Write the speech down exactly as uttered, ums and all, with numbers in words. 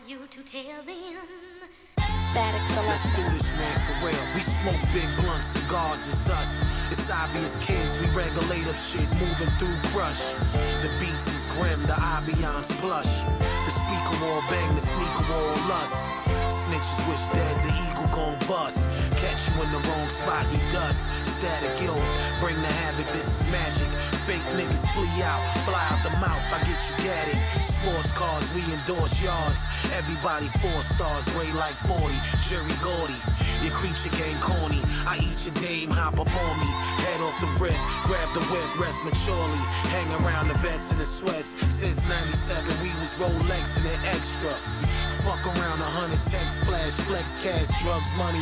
you to tell them. Static Let's Selector. do this, man, for real. We smoke big blunts, cigars, it's us. It's obvious, kids, we regulate up shit, moving through crush. The beats is grim, the ambiance plush. The speaker wall bang, the sneaker wall lust. Snitches wish dead, the eagle gon' bust. Catch you in the wrong spot, he dust. Static, yo, bring the havoc, this is magic. Fake niggas flee out, fly out the mouth, I get you gatted. Sports cars, we endorse yards. Everybody four stars, way like forty. Jerry Gordy, your creature game corny. I eat your dame, hop up on me. Head off the rip, grab the whip, rest maturely. Hang around the vets in the sweats. Since ninety-seven, we was Rolex and an extra. Fuck around a hundred text, flash, flex, cash, drugs, money,